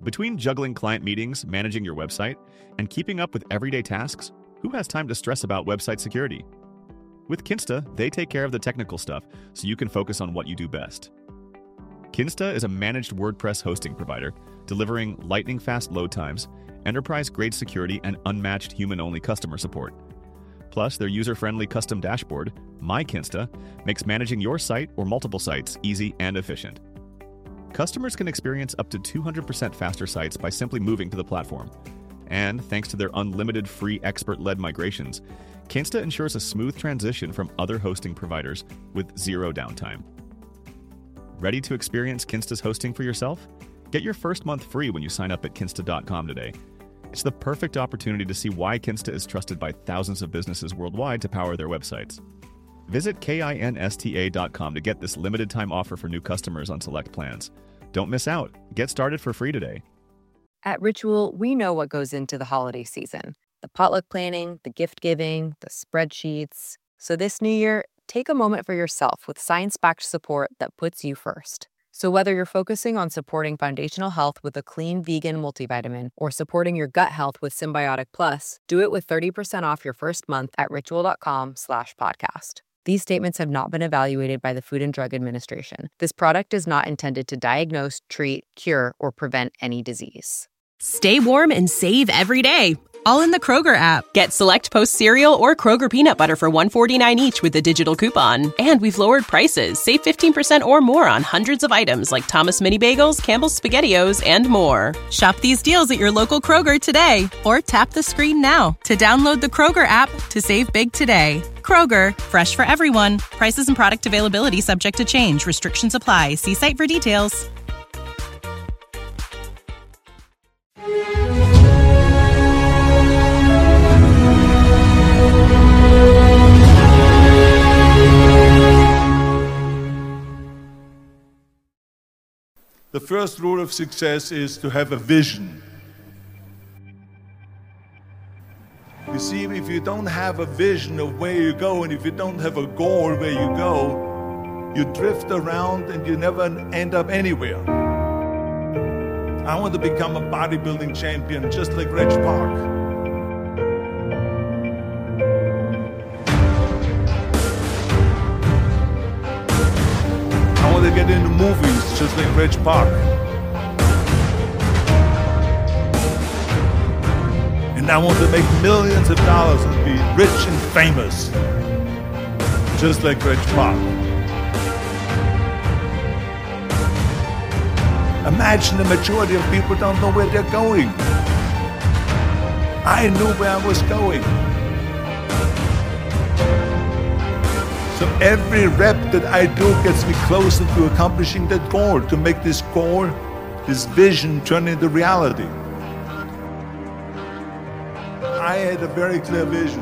Between juggling client meetings, managing your website, and keeping up with everyday tasks, who has time to stress about website security? With Kinsta, they take care of the technical stuff so you can focus on what you do best. Kinsta is a managed WordPress hosting provider, delivering lightning-fast load times, enterprise-grade security, and unmatched human-only customer support. Plus, their user-friendly custom dashboard, MyKinsta, makes managing your site or multiple sites easy and efficient. Customers can experience up to 200% faster sites by simply moving to the platform. And thanks to their unlimited free expert-led migrations, Kinsta ensures a smooth transition from other hosting providers with zero downtime. Ready to experience Kinsta's hosting for yourself? Get your first month free when you sign up at kinsta.com today. It's the perfect opportunity to see why Kinsta is trusted by thousands of businesses worldwide to power their websites. Visit kinsta.com to get this limited time offer for new customers on select plans. Don't miss out. Get started for free today. At Ritual, we know what goes into the holiday season. The potluck planning, the gift giving, the spreadsheets. So this new year, take a moment for yourself with science-backed support that puts you first. So whether you're focusing on supporting foundational health with a clean vegan multivitamin or supporting your gut health with Symbiotic Plus, do it with 30% off your first month at ritual.com/podcast. These statements have not been evaluated by the Food and Drug Administration. This product is not intended to diagnose, treat, cure, or prevent any disease. Stay warm and save every day, all in the Kroger app. Get Select Post cereal or Kroger peanut butter for $1.49 each with a digital coupon. And we've lowered prices. Save 15% or more on hundreds of items like Thomas Mini Bagels, Campbell's SpaghettiOs, and more. Shop these deals at your local Kroger today or tap the screen now to download the Kroger app to save big today. Kroger, fresh for everyone. Prices and product availability subject to change. Restrictions apply. See site for details. The first rule of success is to have a vision. You see, if you don't have a vision of where you go, and if you don't have a goal where you go, you drift around and you never end up anywhere. I want to become a bodybuilding champion just like Reg Park. I want to get into movies just like Reg Park. And I want to make millions of dollars and be rich and famous, just like Reg Park. Imagine the majority of people don't know where they're going. I knew where I was going. So every rep that I do gets me closer to accomplishing that goal, to make this goal, this vision turn into reality. I had a very clear vision.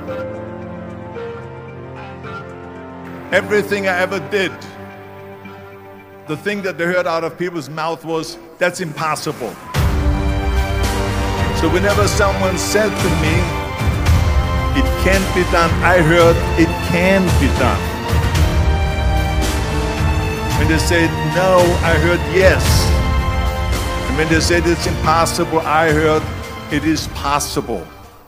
Everything I ever did, the thing that they heard out of people's mouth was, that's impossible. So whenever someone said to me, it can't be done, I heard, it can be done. When they said no, I heard yes. And when they said it's impossible, I heard, it is possible.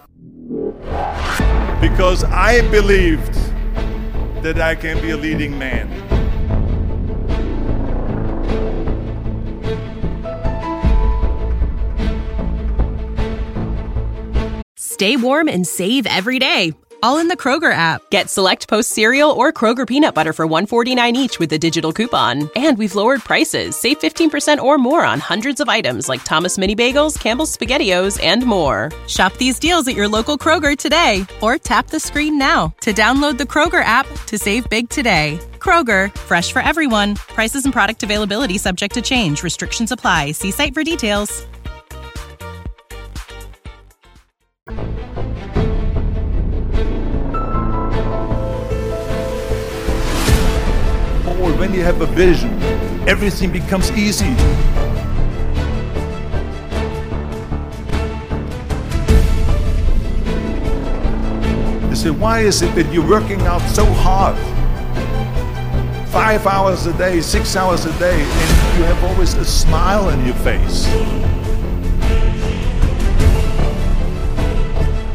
Because I believed that I can be a leading man. Stay warm and save every day, all in the Kroger app. Get Select Post cereal or Kroger peanut butter for $1.49 each with a digital coupon. And we've lowered prices. Save 15% or more on hundreds of items like Thomas Mini Bagels, Campbell's SpaghettiOs, and more. Shop these deals at your local Kroger today or tap the screen now to download the Kroger app to save big today. Kroger, fresh for everyone. Prices and product availability subject to change. Restrictions apply. See site for details. Or when you have a vision, everything becomes easy. You say, why is it that you're working out so hard? 5 hours a day, 6 hours a day, and you have always a smile on your face.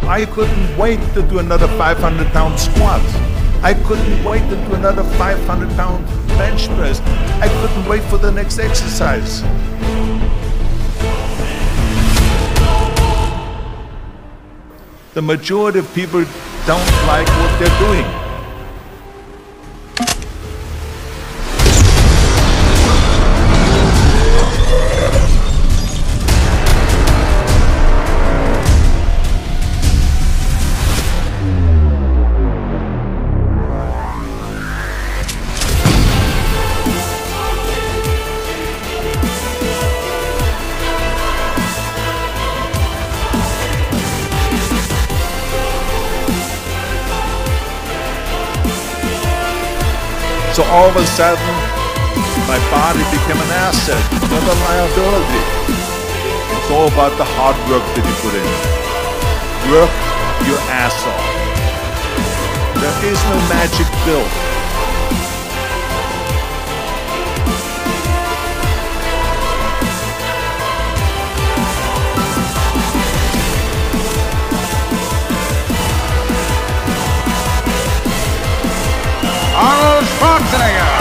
I couldn't wait to do another 500-pound squat. I couldn't wait to do another 500-pound bench press. I couldn't wait for the next exercise. The majority of people don't like what they're doing. So all of a sudden, my body became an asset, not a liability. It's all about the hard work that you put in. Work your ass off. There is no magic pill. Arnold Schwarzenegger.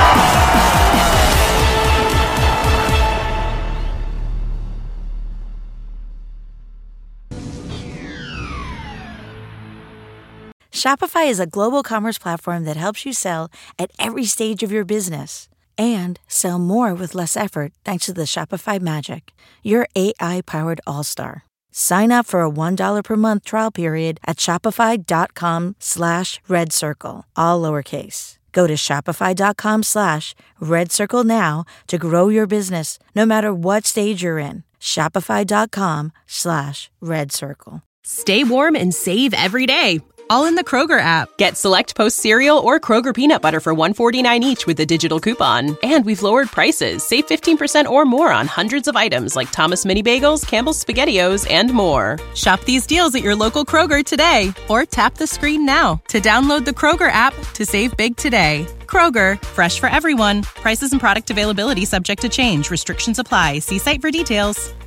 Shopify is a global commerce platform that helps you sell at every stage of your business and sell more with less effort thanks to the Shopify Magic, your AI-powered all-star. Sign up for a $1 per month trial period at shopify.com/redcircle, all lowercase. Go to shopify.com/redcircle now to grow your business, no matter what stage you're in. Shopify.com/redcircle. Stay warm and save every day, all in the Kroger app. Get Select Post cereal or Kroger peanut butter for $1.49 each with a digital coupon. And we've lowered prices. Save 15% or more on hundreds of items like Thomas Mini Bagels, Campbell's SpaghettiOs, and more. Shop these deals at your local Kroger today or tap the screen now to download the Kroger app to save big today. Kroger, fresh for everyone. Prices and product availability subject to change. Restrictions apply. See site for details.